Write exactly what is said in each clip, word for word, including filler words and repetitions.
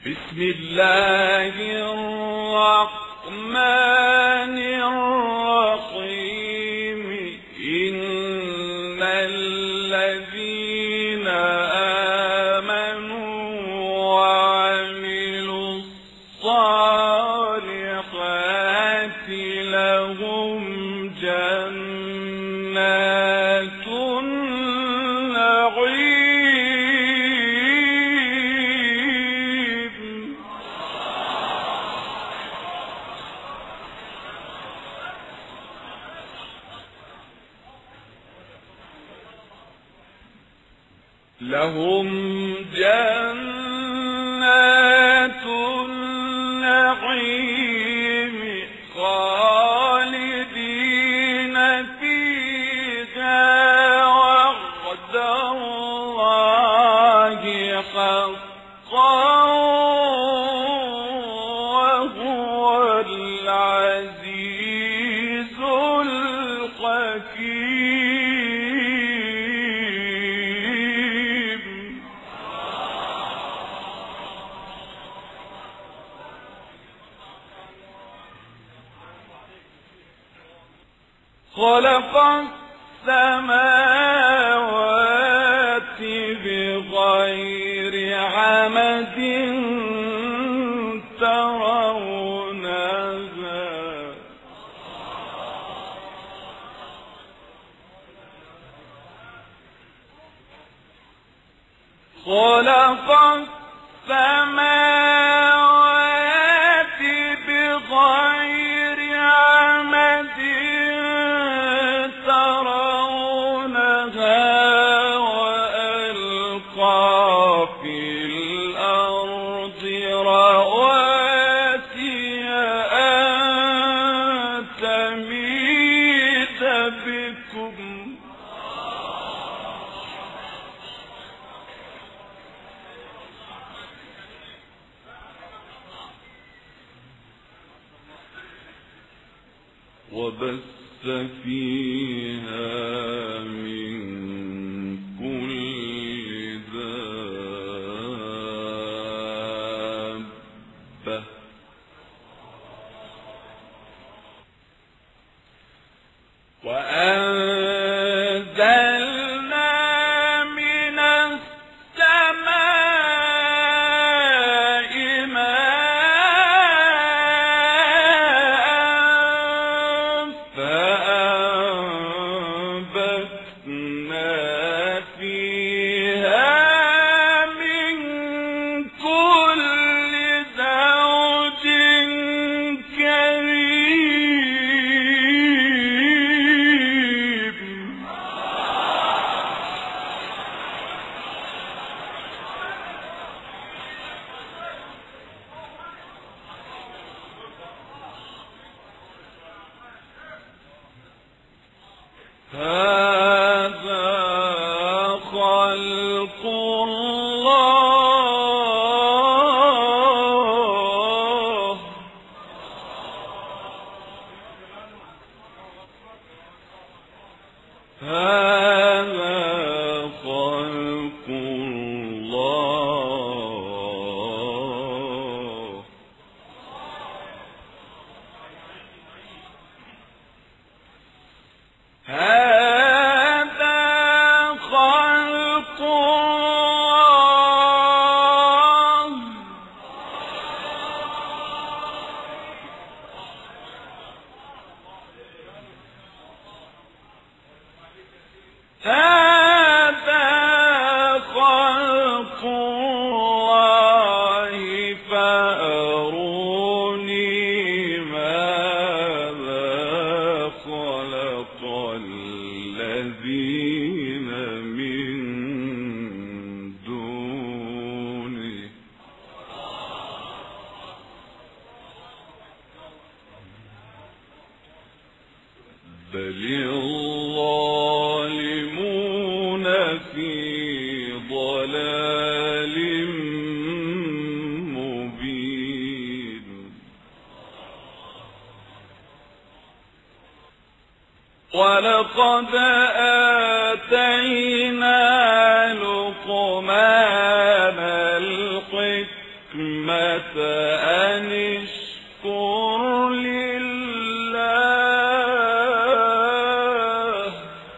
بسم الله الرحمن الرحيم إن الذين آمنوا وعملوا الصالحات لهم جنات النعيم لهم جنات النعيم خالدين فيها وعد الله حقا وهو العزيز الحكيم خلق السماوات بغير عمد ترونها خلق السماوات بغير عمد ترونها وألقى في الأرض رواسي أن تميد بكم وبث فيها من كل دابة وأنزلنا من السماء ماء فأنبتنا فيها من كل زوج كريم هذا خلق الله هذا خلق الله هذا خلق الله هذا خلق الله فأروني ماذا خلق الذين من دونه بل الظالمون في ضلال مبين ولقد آتينا لقمان الحكمة أن اشكر لله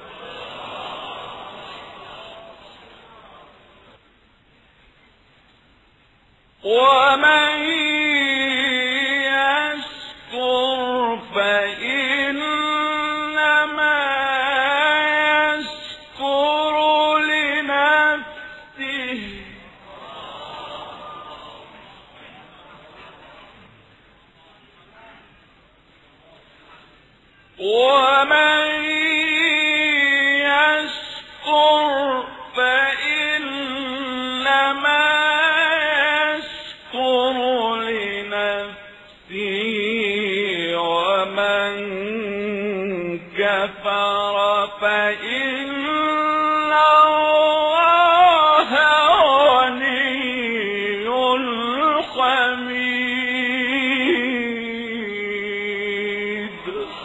ومن يشكر فإنما يشكر لنفسه ومن يشكر فإنما يشكر لنفسه ومن كفر فإن الله غني حميد.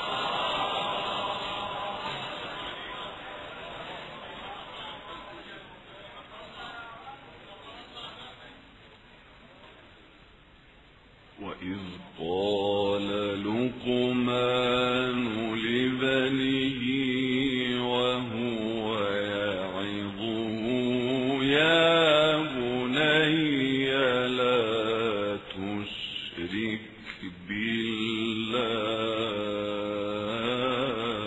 وإذ قال لقمان لبنيه وهو يعظه يا بني لا تشرك بالله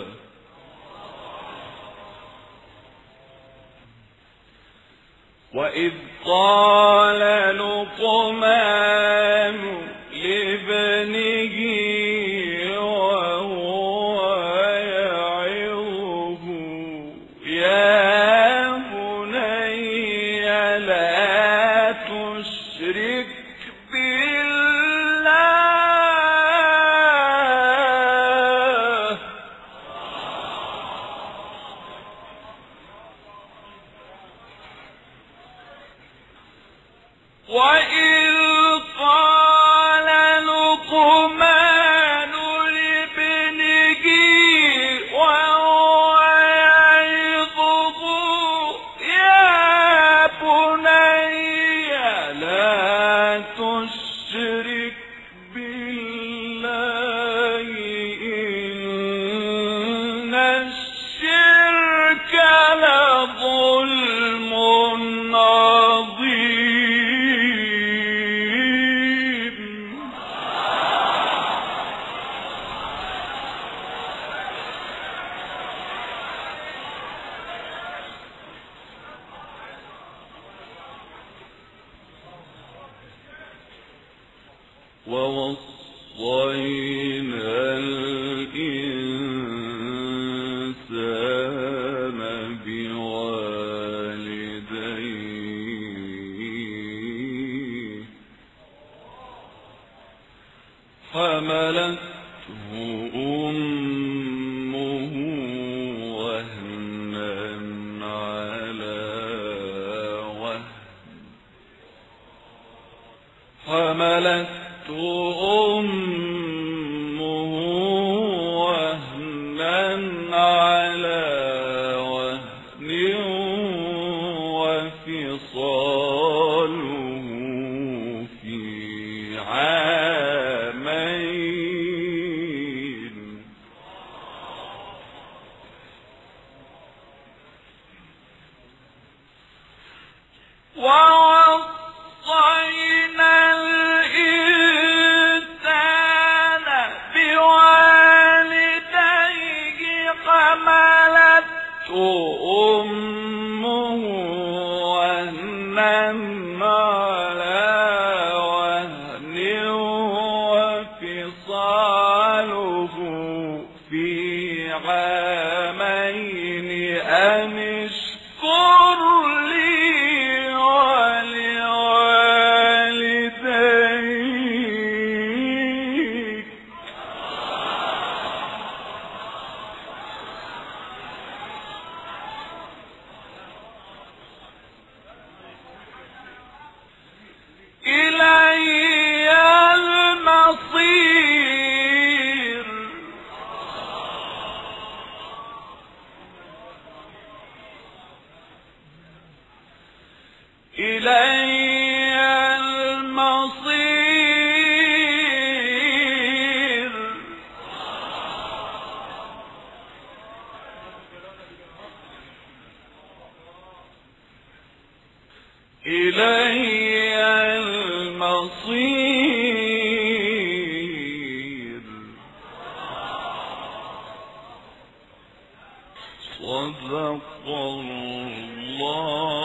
وإذ قال لقمان لابنه وهو يعظه يا بني لا تشرك بالله وإذ قال لقمان لابنه وهو يعظه يا بني لا تشرك بالله إن الشرك لظلم عظيم. ووصينا الإنسان بوالديه حملته أمه وهنا على وهن حملته أمه وهنا على وهن وفصاله في عامين ووصينا الإنسان إلي المصير صدق الله